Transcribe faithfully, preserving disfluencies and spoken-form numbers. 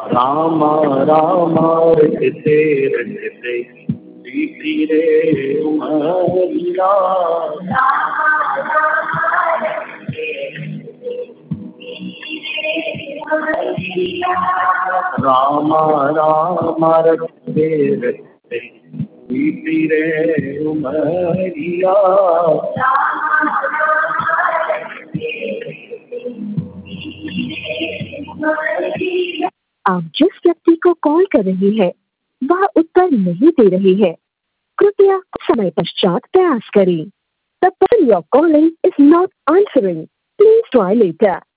रामा रामा रटते रटते बीती रे उमरिया। रामा रामा रटते रटते बीती रे उमरिया। आप जिस व्यक्ति को कॉल कर रही हैं वह उत्तर नहीं दे रही है, कृपया समय पश्चात प्रयास करें। The person you're calling is not answering. Please try later.